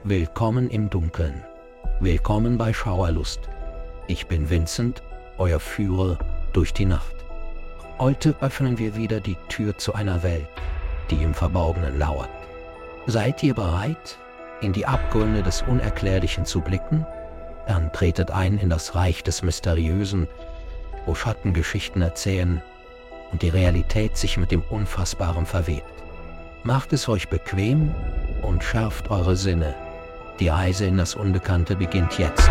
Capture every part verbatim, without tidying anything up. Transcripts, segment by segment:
Willkommen im Dunkeln. Willkommen bei Schauerlust. Ich bin Vincent, euer Führer durch die Nacht. Heute öffnen wir wieder die Tür zu einer Welt, die im Verborgenen lauert. Seid ihr bereit, in die Abgründe des Unerklärlichen zu blicken? Dann tretet ein in das Reich des Mysteriösen, wo Schattengeschichten erzählen und die Realität sich mit dem Unfassbaren verwebt. Macht es euch bequem und schärft eure Sinne. Die Reise in das Unbekannte beginnt jetzt.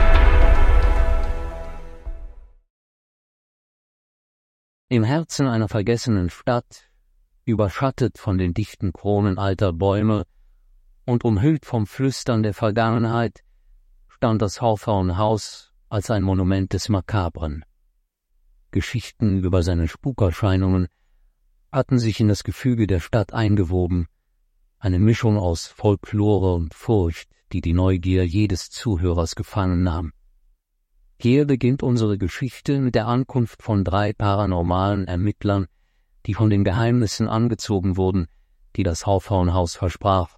Im Herzen einer vergessenen Stadt, überschattet von den dichten Kronen alter Bäume und umhüllt vom Flüstern der Vergangenheit, stand das Hawthorne-Haus als ein Monument des Makabren. Geschichten über seine Spukerscheinungen hatten sich in das Gefüge der Stadt eingewoben, eine Mischung aus Folklore und Furcht, die die Neugier jedes Zuhörers gefangen nahm. Hier beginnt unsere Geschichte mit der Ankunft von drei paranormalen Ermittlern, die von den Geheimnissen angezogen wurden, die das Hawthorne-Haus versprach.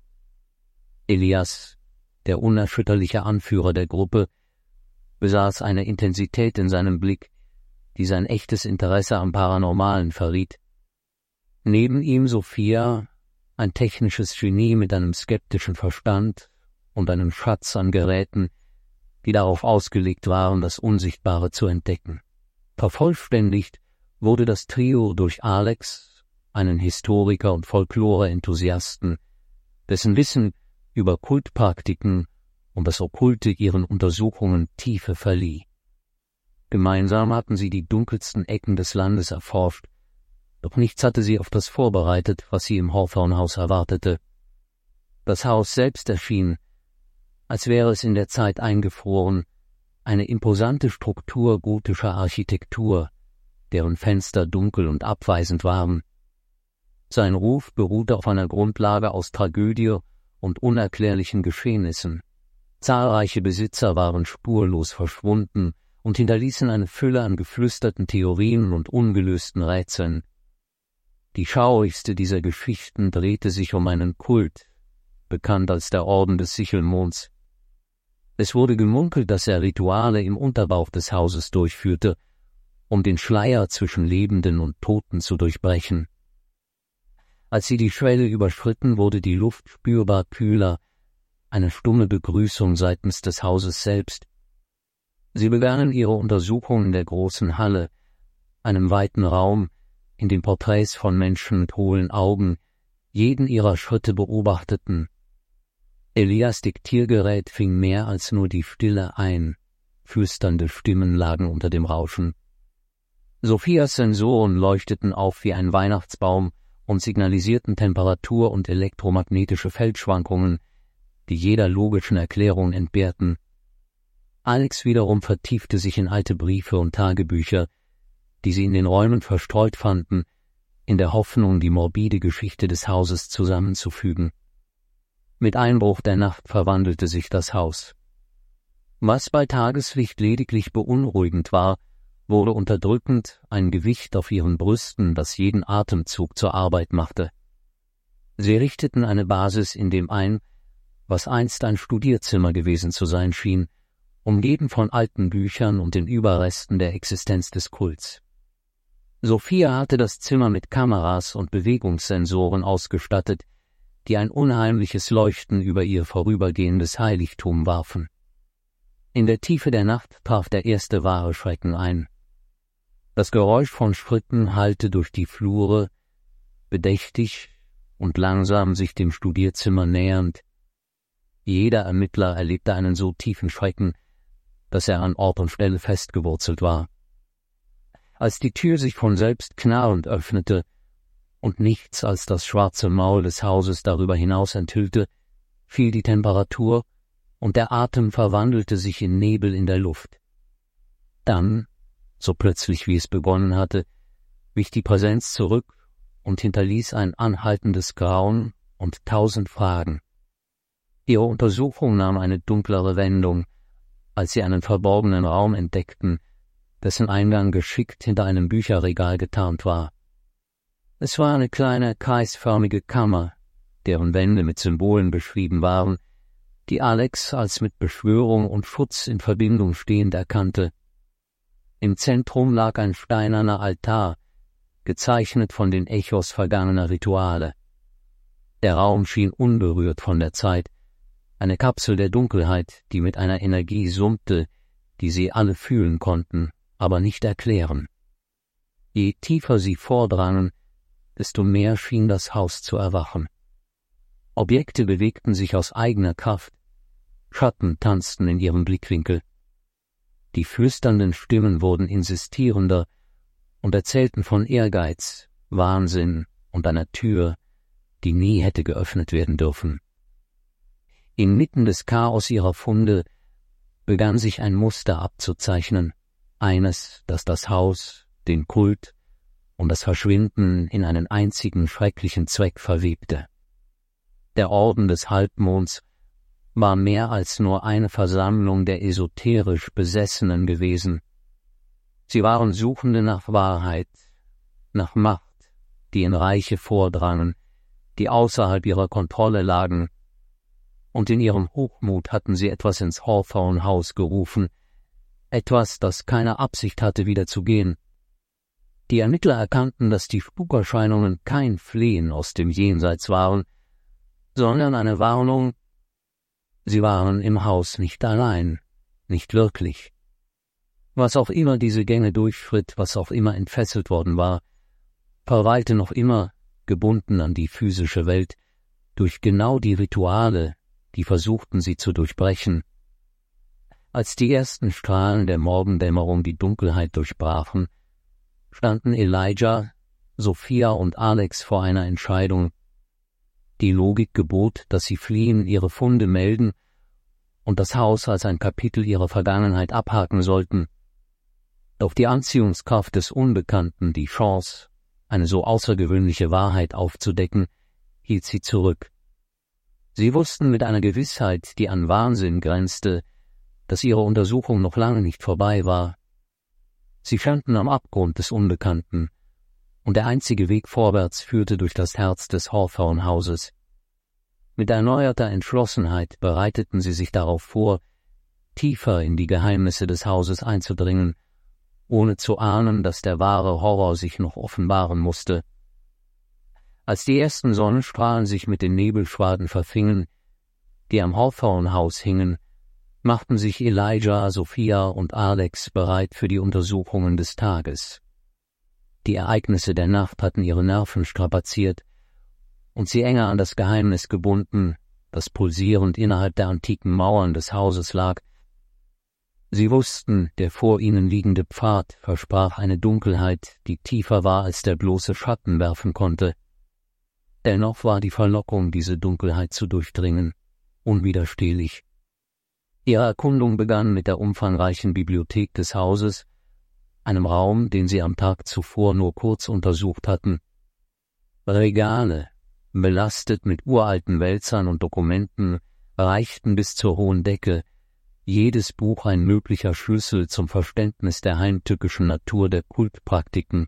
Elias, der unerschütterliche Anführer der Gruppe, besaß eine Intensität in seinem Blick, die sein echtes Interesse am Paranormalen verriet. Neben ihm Sophia, ein technisches Genie mit einem skeptischen Verstand und einem Schatz an Geräten, die darauf ausgelegt waren, das Unsichtbare zu entdecken. Vervollständigt wurde das Trio durch Alex, einen Historiker und Folklore-Enthusiasten, dessen Wissen über Kultpraktiken und das Okkulte ihren Untersuchungen Tiefe verlieh. Gemeinsam hatten sie die dunkelsten Ecken des Landes erforscht, doch nichts hatte sie auf das vorbereitet, was sie im Hawthorne-Haus erwartete. Das Haus selbst erschien, als wäre es in der Zeit eingefroren, eine imposante Struktur gotischer Architektur, deren Fenster dunkel und abweisend waren. Sein Ruf beruhte auf einer Grundlage aus Tragödie und unerklärlichen Geschehnissen. Zahlreiche Besitzer waren spurlos verschwunden und hinterließen eine Fülle an geflüsterten Theorien und ungelösten Rätseln. Die schaurigste dieser Geschichten drehte sich um einen Kult, bekannt als der Orden des Sichelmonds. Es wurde gemunkelt, dass er Rituale im Unterbauch des Hauses durchführte, um den Schleier zwischen Lebenden und Toten zu durchbrechen. Als sie die Schwelle überschritten, wurde die Luft spürbar kühler, eine stumme Begrüßung seitens des Hauses selbst. Sie begannen ihre Untersuchung in der großen Halle, einem weiten Raum, in dem Porträts von Menschen mit hohlen Augen jeden ihrer Schritte beobachteten. Elias Diktiergerät fing mehr als nur die Stille ein, flüsternde Stimmen lagen unter dem Rauschen. Sophias Sensoren leuchteten auf wie ein Weihnachtsbaum und signalisierten Temperatur- und elektromagnetische Feldschwankungen, die jeder logischen Erklärung entbehrten. Alex wiederum vertiefte sich in alte Briefe und Tagebücher, die sie in den Räumen verstreut fanden, in der Hoffnung, die morbide Geschichte des Hauses zusammenzufügen. Mit Einbruch der Nacht verwandelte sich das Haus. Was bei Tageslicht lediglich beunruhigend war, wurde unterdrückend, ein Gewicht auf ihren Brüsten, das jeden Atemzug zur Arbeit machte. Sie richteten eine Basis in dem ein, was einst ein Studierzimmer gewesen zu sein schien, umgeben von alten Büchern und den Überresten der Existenz des Kults. Sophia hatte das Zimmer mit Kameras und Bewegungssensoren ausgestattet, die ein unheimliches Leuchten über ihr vorübergehendes Heiligtum warfen. In der Tiefe der Nacht traf der erste wahre Schrecken ein. Das Geräusch von Schritten hallte durch die Flure, bedächtig und langsam sich dem Studierzimmer nähernd. Jeder Ermittler erlebte einen so tiefen Schrecken, dass er an Ort und Stelle festgewurzelt war. Als die Tür sich von selbst knarrend öffnete und nichts als das schwarze Maul des Hauses darüber hinaus enthüllte, fiel die Temperatur und der Atem verwandelte sich in Nebel in der Luft. Dann, so plötzlich wie es begonnen hatte, wich die Präsenz zurück und hinterließ ein anhaltendes Grauen und tausend Fragen. Ihre Untersuchung nahm eine dunklere Wendung, als sie einen verborgenen Raum entdeckten, dessen Eingang geschickt hinter einem Bücherregal getarnt war. Es war eine kleine kreisförmige Kammer, deren Wände mit Symbolen beschrieben waren, die Alex als mit Beschwörung und Schutz in Verbindung stehend erkannte. Im Zentrum lag ein steinerner Altar, gezeichnet von den Echos vergangener Rituale. Der Raum schien unberührt von der Zeit, eine Kapsel der Dunkelheit, die mit einer Energie summte, die sie alle fühlen konnten, aber nicht erklären. Je tiefer sie vordrangen, desto mehr schien das Haus zu erwachen. Objekte bewegten sich aus eigener Kraft, Schatten tanzten in ihrem Blickwinkel. Die flüsternden Stimmen wurden insistierender und erzählten von Ehrgeiz, Wahnsinn und einer Tür, die nie hätte geöffnet werden dürfen. Inmitten des Chaos ihrer Funde begann sich ein Muster abzuzeichnen, eines, das das Haus, den Kult und das Verschwinden in einen einzigen schrecklichen Zweck verwebte. Der Orden des Halbmonds war mehr als nur eine Versammlung der esoterisch Besessenen gewesen. Sie waren Suchende nach Wahrheit, nach Macht, die in Reiche vordrangen, die außerhalb ihrer Kontrolle lagen, und in ihrem Hochmut hatten sie etwas ins Hawthorne-Haus gerufen, etwas, das keine Absicht hatte, wieder zu gehen. Die Ermittler erkannten, dass die Spukerscheinungen kein Flehen aus dem Jenseits waren, sondern eine Warnung. Sie waren im Haus nicht allein, nicht wirklich. Was auch immer diese Gänge durchschritt, was auch immer entfesselt worden war, verweilte noch immer, gebunden an die physische Welt, durch genau die Rituale, die versuchten, sie zu durchbrechen. Als die ersten Strahlen der Morgendämmerung die Dunkelheit durchbrachen, standen Elijah, Sophia und Alex vor einer Entscheidung. Die Logik gebot, dass sie fliehen, ihre Funde melden und das Haus als ein Kapitel ihrer Vergangenheit abhaken sollten. Doch die Anziehungskraft des Unbekannten, die Chance, eine so außergewöhnliche Wahrheit aufzudecken, hielt sie zurück. Sie wussten mit einer Gewissheit, die an Wahnsinn grenzte, dass ihre Untersuchung noch lange nicht vorbei war. Sie standen am Abgrund des Unbekannten, und der einzige Weg vorwärts führte durch das Herz des Hawthorne-Hauses. Mit erneuerter Entschlossenheit bereiteten sie sich darauf vor, tiefer in die Geheimnisse des Hauses einzudringen, ohne zu ahnen, dass der wahre Horror sich noch offenbaren musste. Als die ersten Sonnenstrahlen sich mit den Nebelschwaden verfingen, die am Hawthorne-Haus hingen, machten sich Elijah, Sophia und Alex bereit für die Untersuchungen des Tages. Die Ereignisse der Nacht hatten ihre Nerven strapaziert und sie enger an das Geheimnis gebunden, das pulsierend innerhalb der antiken Mauern des Hauses lag. Sie wussten, der vor ihnen liegende Pfad versprach eine Dunkelheit, die tiefer war, als der bloße Schatten werfen konnte. Dennoch war die Verlockung, diese Dunkelheit zu durchdringen, unwiderstehlich. Ihre Erkundung begann mit der umfangreichen Bibliothek des Hauses, einem Raum, den sie am Tag zuvor nur kurz untersucht hatten. Regale, belastet mit uralten Wälzern und Dokumenten, reichten bis zur hohen Decke, jedes Buch ein möglicher Schlüssel zum Verständnis der heimtückischen Natur der Kultpraktiken.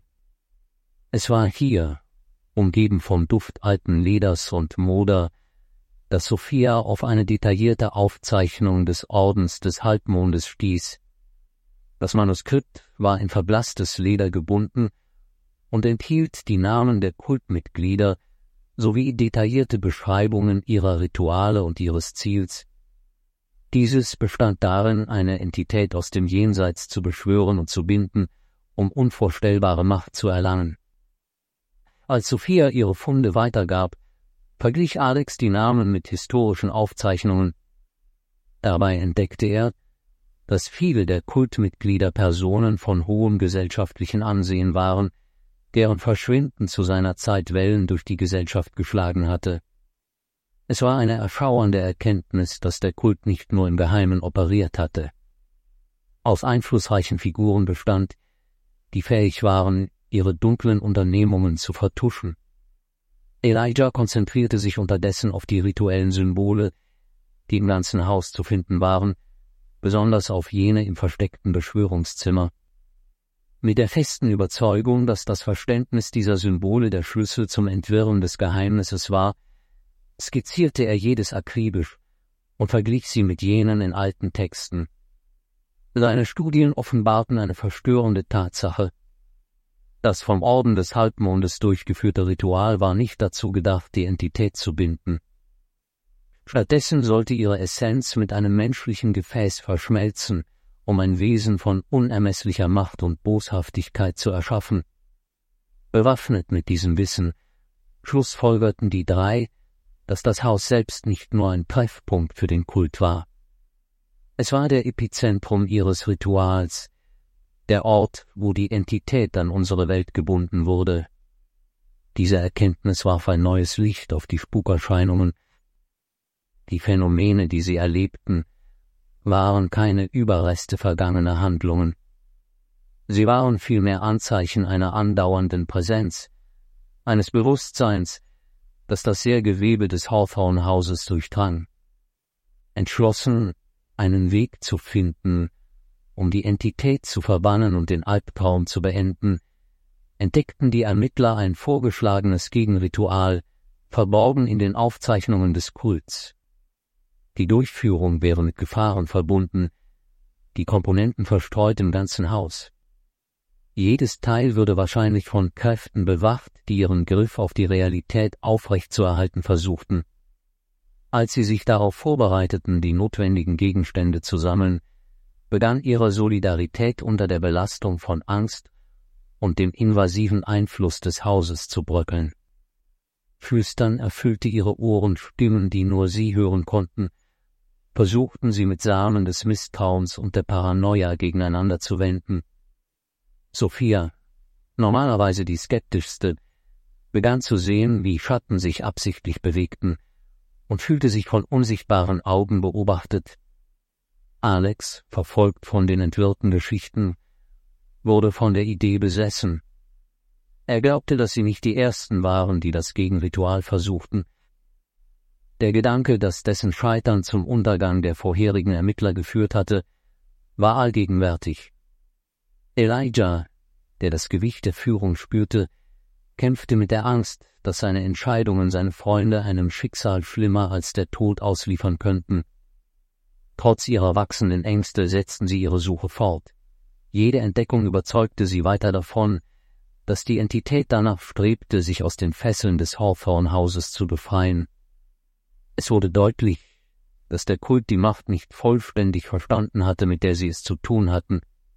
Es war hier, umgeben vom Duft alten Leders und Moder, dass Sophia auf eine detaillierte Aufzeichnung des Ordens des Halbmondes stieß. Das Manuskript war in verblasstes Leder gebunden und enthielt die Namen der Kultmitglieder sowie detaillierte Beschreibungen ihrer Rituale und ihres Ziels. Dieses bestand darin, eine Entität aus dem Jenseits zu beschwören und zu binden, um unvorstellbare Macht zu erlangen. Als Sophia ihre Funde weitergab, verglich Alex die Namen mit historischen Aufzeichnungen. Dabei entdeckte er, dass viele der Kultmitglieder Personen von hohem gesellschaftlichen Ansehen waren, deren Verschwinden zu seiner Zeit Wellen durch die Gesellschaft geschlagen hatte. Es war eine erschauernde Erkenntnis, dass der Kult nicht nur im Geheimen operiert hatte. Aus einflussreichen Figuren bestand, die fähig waren, ihre dunklen Unternehmungen zu vertuschen. Elijah konzentrierte sich unterdessen auf die rituellen Symbole, die im ganzen Haus zu finden waren, besonders auf jene im versteckten Beschwörungszimmer. Mit der festen Überzeugung, dass das Verständnis dieser Symbole der Schlüssel zum Entwirren des Geheimnisses war, skizzierte er jedes akribisch und verglich sie mit jenen in alten Texten. Seine Studien offenbarten eine verstörende Tatsache. Das vom Orden des Halbmondes durchgeführte Ritual war nicht dazu gedacht, die Entität zu binden. Stattdessen sollte ihre Essenz mit einem menschlichen Gefäß verschmelzen, um ein Wesen von unermesslicher Macht und Boshaftigkeit zu erschaffen. Bewaffnet mit diesem Wissen schlussfolgerten die drei, dass das Haus selbst nicht nur ein Treffpunkt für den Kult war. Es war der Epizentrum ihres Rituals, der Ort, wo die Entität an unsere Welt gebunden wurde. Diese Erkenntnis warf ein neues Licht auf die Spukerscheinungen. Die Phänomene, die sie erlebten, waren keine Überreste vergangener Handlungen. Sie waren vielmehr Anzeichen einer andauernden Präsenz, eines Bewusstseins, das das Seelgewebe des Hawthorne-Hauses durchdrang. Entschlossen, einen Weg zu finden, um die Entität zu verbannen und den Albtraum zu beenden, entdeckten die Ermittler ein vorgeschlagenes Gegenritual, verborgen in den Aufzeichnungen des Kults. Die Durchführung wäre mit Gefahren verbunden, die Komponenten verstreut im ganzen Haus. Jedes Teil würde wahrscheinlich von Kräften bewacht, die ihren Griff auf die Realität aufrechtzuerhalten versuchten. Als sie sich darauf vorbereiteten, die notwendigen Gegenstände zu sammeln, begann ihre Solidarität unter der Belastung von Angst und dem invasiven Einfluss des Hauses zu bröckeln. Flüstern erfüllte ihre Ohren Stimmen, die nur sie hören konnten. Versuchten sie mit Samen des Misstrauens und der Paranoia gegeneinander zu wenden. Sophia, normalerweise die skeptischste, begann zu sehen, wie Schatten sich absichtlich bewegten und fühlte sich von unsichtbaren Augen beobachtet. Alex, verfolgt von den entwirrten Geschichten, wurde von der Idee besessen. Er glaubte, dass sie nicht die Ersten waren, die das Gegenritual versuchten. Der Gedanke, dass dessen Scheitern zum Untergang der vorherigen Ermittler geführt hatte, war allgegenwärtig. Elijah, der das Gewicht der Führung spürte, kämpfte mit der Angst, dass seine Entscheidungen seine Freunde einem Schicksal schlimmer als der Tod ausliefern könnten. Trotz ihrer wachsenden Ängste setzten sie ihre Suche fort. Jede Entdeckung überzeugte sie weiter davon, dass die Entität danach strebte, sich aus den Fesseln des Hawthorne-Hauses zu befreien. Es wurde deutlich, dass der Kult die Macht nicht vollständig verstanden hatte, mit der sie es zu tun hatten.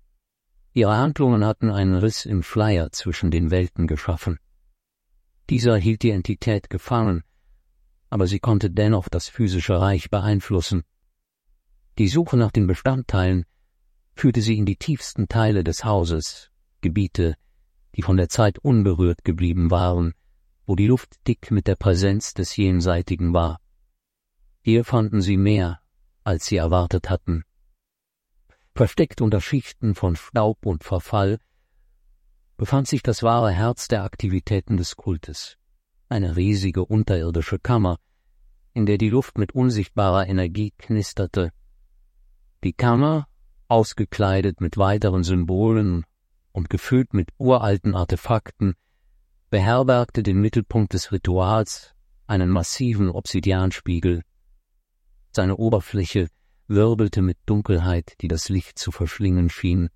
Ihre Handlungen hatten einen Riss im Schleier zwischen den Welten geschaffen. Dieser hielt die Entität gefangen, aber sie konnte dennoch das physische Reich beeinflussen. Die Suche nach den Bestandteilen führte sie in die tiefsten Teile des Hauses, Gebiete, die von der Zeit unberührt geblieben waren, wo die Luft dick mit der Präsenz des Jenseitigen war. Hier fanden sie mehr, als sie erwartet hatten. Versteckt unter Schichten von Staub und Verfall befand sich das wahre Herz der Aktivitäten des Kultes, eine riesige unterirdische Kammer, in der die Luft mit unsichtbarer Energie knisterte. Die Kammer, ausgekleidet mit weiteren Symbolen und gefüllt mit uralten Artefakten, beherbergte den Mittelpunkt des Rituals, einen massiven Obsidianspiegel. Seine Oberfläche wirbelte mit Dunkelheit, die das Licht zu verschlingen schien.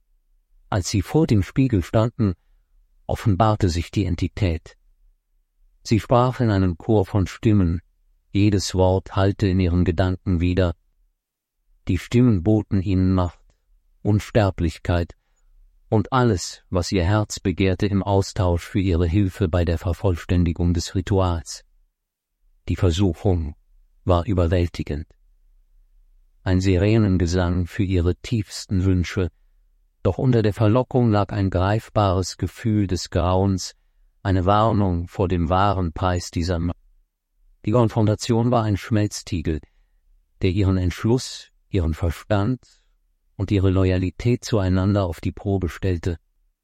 Als sie vor dem Spiegel standen, offenbarte sich die Entität. Sie sprach in einem Chor von Stimmen, jedes Wort hallte in ihren Gedanken wider. Die Stimmen boten ihnen Macht, Unsterblichkeit und alles, was ihr Herz begehrte im Austausch für ihre Hilfe bei der Vervollständigung des Rituals. Die Versuchung war überwältigend. Ein Sirenengesang für ihre tiefsten Wünsche, doch unter der Verlockung lag ein greifbares Gefühl des Grauens, eine Warnung vor dem wahren Preis dieser Macht. Die Konfrontation war ein Schmelztiegel, der ihren Entschluss, ihren Verstand und ihre Loyalität zueinander auf die Probe stellte.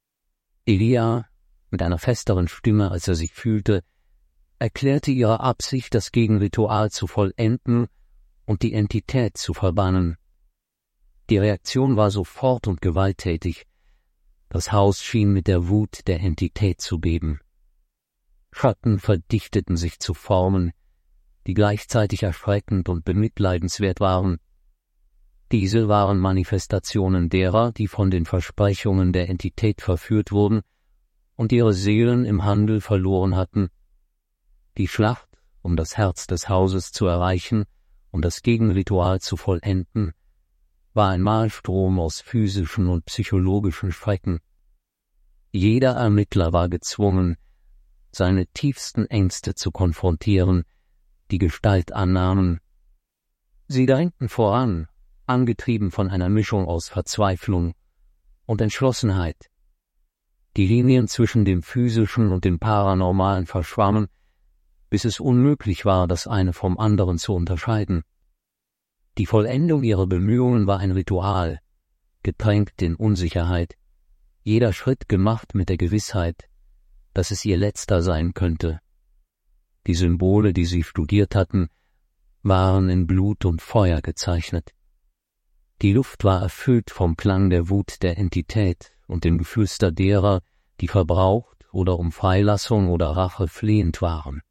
Elia, mit einer festeren Stimme, als er sich fühlte, erklärte ihre Absicht, das Gegenritual zu vollenden und die Entität zu verbannen. Die Reaktion war sofort und gewalttätig. Das Haus schien mit der Wut der Entität zu beben. Schatten verdichteten sich zu Formen, die gleichzeitig erschreckend und bemitleidenswert waren. Diese waren Manifestationen derer, die von den Versprechungen der Entität verführt wurden und ihre Seelen im Handel verloren hatten. Die Schlacht, um das Herz des Hauses zu erreichen und das Gegenritual zu vollenden, war ein Mahlstrom aus physischen und psychologischen Schrecken. Jeder Ermittler war gezwungen, seine tiefsten Ängste zu konfrontieren, die Gestalt annahmen. Sie drängten voran, angetrieben von einer Mischung aus Verzweiflung und Entschlossenheit. Die Linien zwischen dem Physischen und dem Paranormalen verschwammen, bis es unmöglich war, das eine vom anderen zu unterscheiden. Die Vollendung ihrer Bemühungen war ein Ritual, getränkt in Unsicherheit, jeder Schritt gemacht mit der Gewissheit, dass es ihr letzter sein könnte. Die Symbole, die sie studiert hatten, waren in Blut und Feuer gezeichnet. Die Luft war erfüllt vom Klang der Wut der Entität und dem Geflüster derer, die verbraucht oder um Freilassung oder Rache flehend waren.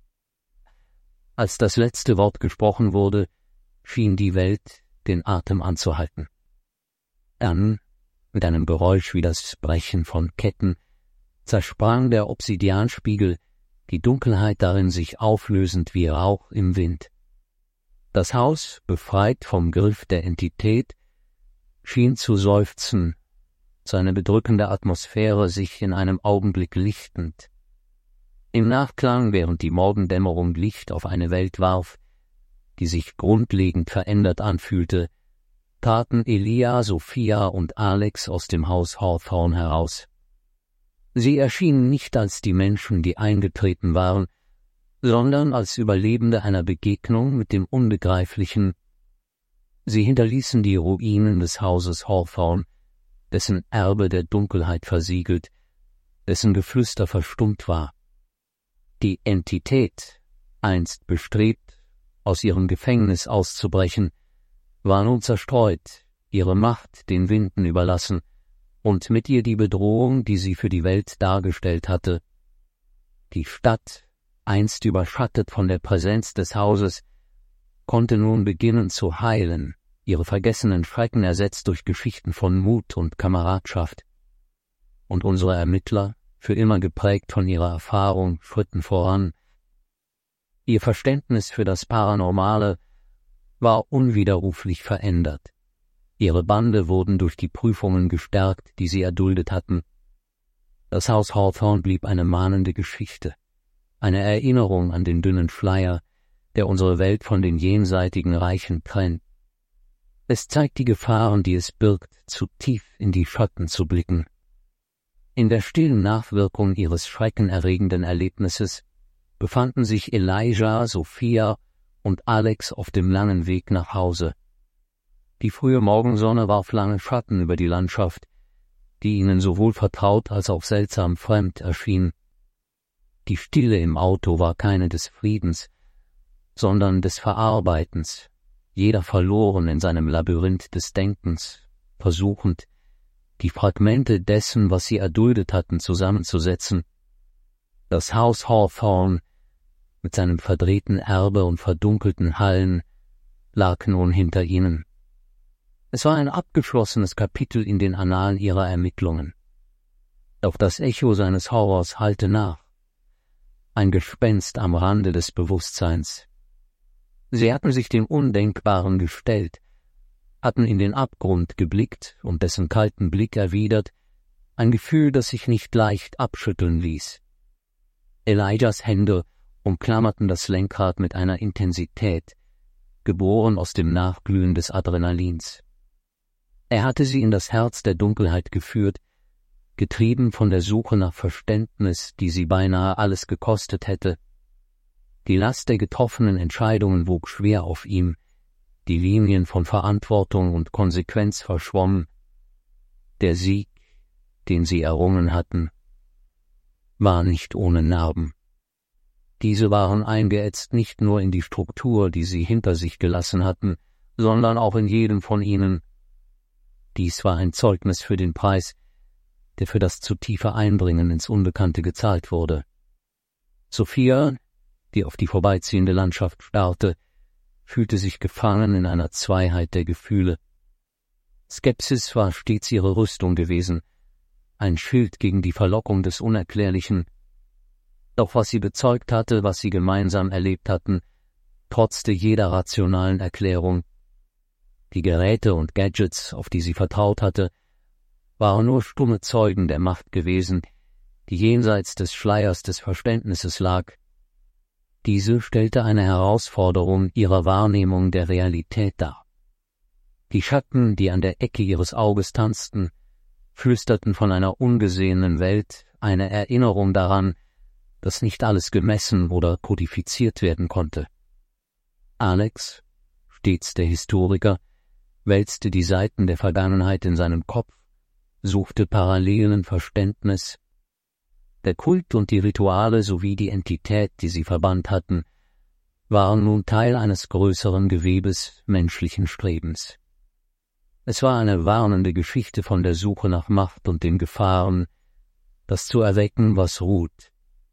Als das letzte Wort gesprochen wurde, schien die Welt den Atem anzuhalten. Dann, mit einem Geräusch wie das Brechen von Ketten, zersprang der Obsidianspiegel, die Dunkelheit darin sich auflösend wie Rauch im Wind. Das Haus, befreit vom Griff der Entität, schien zu seufzen, seine bedrückende Atmosphäre sich in einem Augenblick lichtend. Im Nachklang, während die Morgendämmerung Licht auf eine Welt warf, die sich grundlegend verändert anfühlte, traten Elia, Sophia und Alex aus dem Haus Hawthorne heraus. Sie erschienen nicht als die Menschen, die eingetreten waren, sondern als Überlebende einer Begegnung mit dem Unbegreiflichen. Sie hinterließen die Ruinen des Hauses Hawthorne, dessen Erbe der Dunkelheit versiegelt, dessen Geflüster verstummt war. Die Entität, einst bestrebt, aus ihrem Gefängnis auszubrechen, war nun zerstreut, ihre Macht den Winden überlassen und mit ihr die Bedrohung, die sie für die Welt dargestellt hatte. Die Stadt, einst überschattet von der Präsenz des Hauses, konnte nun beginnen zu heilen, ihre vergessenen Schrecken ersetzt durch Geschichten von Mut und Kameradschaft. Und unsere Ermittler, für immer geprägt von ihrer Erfahrung, schritten voran. Ihr Verständnis für das Paranormale war unwiderruflich verändert. Ihre Bande wurden durch die Prüfungen gestärkt, die sie erduldet hatten. Das Haus Hawthorne blieb eine mahnende Geschichte, eine Erinnerung an den dünnen Schleier, der unsere Welt von den jenseitigen Reichen trennt. Es zeigt die Gefahren, die es birgt, zu tief in die Schatten zu blicken. In der stillen Nachwirkung ihres schreckenerregenden Erlebnisses befanden sich Elijah, Sophia und Alex auf dem langen Weg nach Hause. Die frühe Morgensonne warf lange Schatten über die Landschaft, die ihnen sowohl vertraut als auch seltsam fremd erschien. Die Stille im Auto war keine des Friedens, sondern des Verarbeitens, jeder verloren in seinem Labyrinth des Denkens, versuchend, die Fragmente dessen, was sie erduldet hatten, zusammenzusetzen. Das Haus Hawthorne, mit seinem verdrehten Erbe und verdunkelten Hallen, lag nun hinter ihnen. Es war ein abgeschlossenes Kapitel in den Annalen ihrer Ermittlungen. Doch das Echo seines Horrors hallte nach. Ein Gespenst am Rande des Bewusstseins. Sie hatten sich dem Undenkbaren gestellt, hatten in den Abgrund geblickt und dessen kalten Blick erwidert, ein Gefühl, das sich nicht leicht abschütteln ließ. Elijahs Hände umklammerten das Lenkrad mit einer Intensität, geboren aus dem Nachglühen des Adrenalins. Er hatte sie in das Herz der Dunkelheit geführt, getrieben von der Suche nach Verständnis, die sie beinahe alles gekostet hätte. Die Last der getroffenen Entscheidungen wog schwer auf ihm, die Linien von Verantwortung und Konsequenz verschwommen. Der Sieg, den sie errungen hatten, war nicht ohne Narben. Diese waren eingeätzt nicht nur in die Struktur, die sie hinter sich gelassen hatten, sondern auch in jedem von ihnen. Dies war ein Zeugnis für den Preis, der für das zu tiefe Eindringen ins Unbekannte gezahlt wurde. Sophia, die auf die vorbeiziehende Landschaft starrte, fühlte sich gefangen in einer Zweiheit der Gefühle. Skepsis war stets ihre Rüstung gewesen, ein Schild gegen die Verlockung des Unerklärlichen. Doch was sie bezeugt hatte, was sie gemeinsam erlebt hatten, trotzte jeder rationalen Erklärung. Die Geräte und Gadgets, auf die sie vertraut hatte, waren nur stumme Zeugen der Macht gewesen, die jenseits des Schleiers des Verständnisses lag. Diese stellte eine Herausforderung ihrer Wahrnehmung der Realität dar. Die Schatten, die an der Ecke ihres Auges tanzten, flüsterten von einer ungesehenen Welt, eine Erinnerung daran, dass nicht alles gemessen oder kodifiziert werden konnte. Alex, stets der Historiker, wälzte die Seiten der Vergangenheit in seinem Kopf, suchte Parallelen Verständnis. Der Kult und die Rituale sowie die Entität, die sie verbannt hatten, waren nun Teil eines größeren Gewebes menschlichen Strebens. Es war eine warnende Geschichte von der Suche nach Macht und den Gefahren, das zu erwecken, was ruht.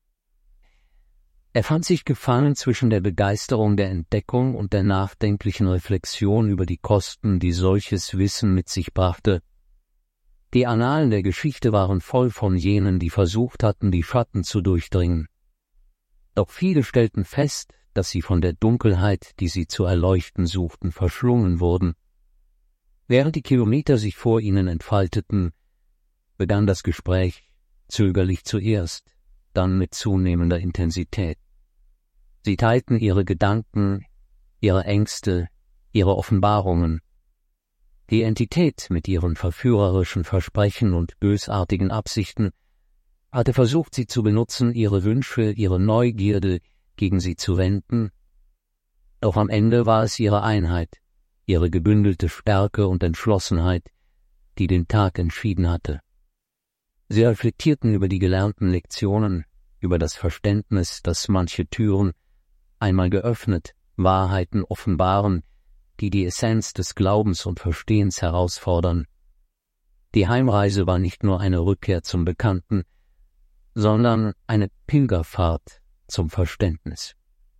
Er fand sich gefangen zwischen der Begeisterung der Entdeckung und der nachdenklichen Reflexion über die Kosten, die solches Wissen mit sich brachte. Die Annalen der Geschichte waren voll von jenen, die versucht hatten, die Schatten zu durchdringen. Doch viele stellten fest, dass sie von der Dunkelheit, die sie zu erleuchten suchten, verschlungen wurden. Während die Kilometer sich vor ihnen entfalteten, begann das Gespräch, zögerlich zuerst, dann mit zunehmender Intensität. Sie teilten ihre Gedanken, ihre Ängste, ihre Offenbarungen. Die Entität mit ihren verführerischen Versprechen und bösartigen Absichten hatte versucht, sie zu benutzen, ihre Wünsche, ihre Neugierde gegen sie zu wenden. Doch am Ende war es ihre Einheit, ihre gebündelte Stärke und Entschlossenheit, die den Tag entschieden hatte. Sie reflektierten über die gelernten Lektionen, über das Verständnis, dass manche Türen, einmal geöffnet, Wahrheiten offenbaren, die die Essenz des Glaubens und Verstehens herausfordern. Die Heimreise war nicht nur eine Rückkehr zum Bekannten, sondern eine Pilgerfahrt zum Verständnis.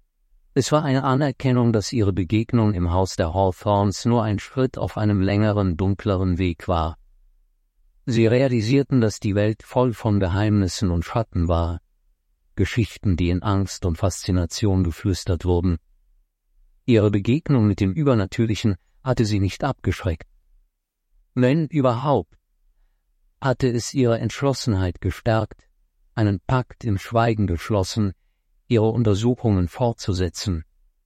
Es war eine Anerkennung, dass ihre Begegnung im Haus der Hawthorns nur ein Schritt auf einem längeren, dunkleren Weg war. Sie realisierten, dass die Welt voll von Geheimnissen und Schatten war, Geschichten, die in Angst und Faszination geflüstert wurden. Ihre Begegnung mit dem Übernatürlichen hatte sie nicht abgeschreckt. Wenn überhaupt, hatte es ihre Entschlossenheit gestärkt, einen Pakt im Schweigen geschlossen, ihre Untersuchungen fortzusetzen.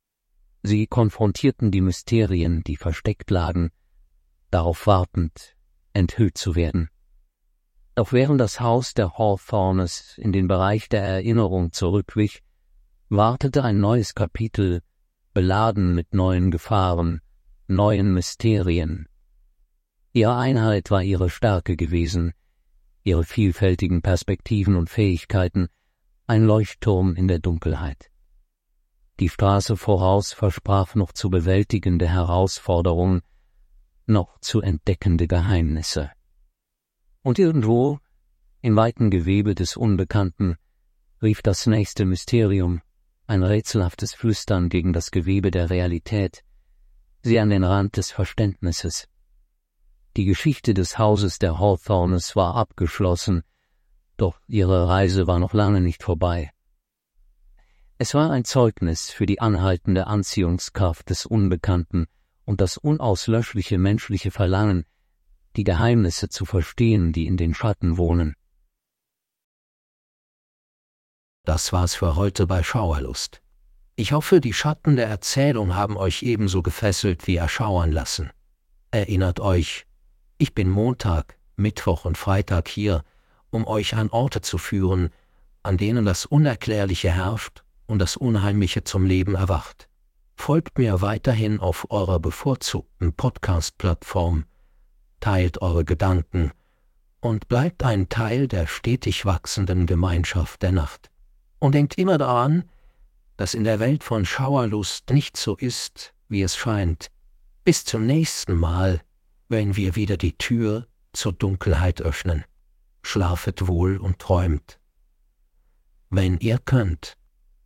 Sie konfrontierten die Mysterien, die versteckt lagen, darauf wartend, enthüllt zu werden. Doch während das Haus der Hawthornes in den Bereich der Erinnerung zurückwich, wartete ein neues Kapitel, beladen mit neuen Gefahren, neuen Mysterien. Ihre Einheit war ihre Stärke gewesen, ihre vielfältigen Perspektiven und Fähigkeiten, ein Leuchtturm in der Dunkelheit. Die Straße voraus versprach noch zu bewältigende Herausforderungen, noch zu entdeckende Geheimnisse. Und irgendwo, im weiten Gewebe des Unbekannten, rief das nächste Mysterium, ein rätselhaftes Flüstern gegen das Gewebe der Realität, sie an den Rand des Verständnisses. Die Geschichte des Hauses der Hawthornes war abgeschlossen, doch ihre Reise war noch lange nicht vorbei. Es war ein Zeugnis für die anhaltende Anziehungskraft des Unbekannten und das unauslöschliche menschliche Verlangen, die Geheimnisse zu verstehen, die in den Schatten wohnen. Das war's für heute bei Schauerlust. Ich hoffe, die Schatten der Erzählung haben euch ebenso gefesselt wie erschauern lassen. Erinnert euch, ich bin Montag, Mittwoch und Freitag hier, um euch an Orte zu führen, an denen das Unerklärliche herrscht und das Unheimliche zum Leben erwacht. Folgt mir weiterhin auf eurer bevorzugten Podcast-Plattform, teilt eure Gedanken und bleibt ein Teil der stetig wachsenden Gemeinschaft der Nacht. Und denkt immer daran, dass in der Welt von Schauerlust nicht so ist, wie es scheint. Bis zum nächsten Mal, wenn wir wieder die Tür zur Dunkelheit öffnen. Schlafet wohl und träumt. Wenn ihr könnt.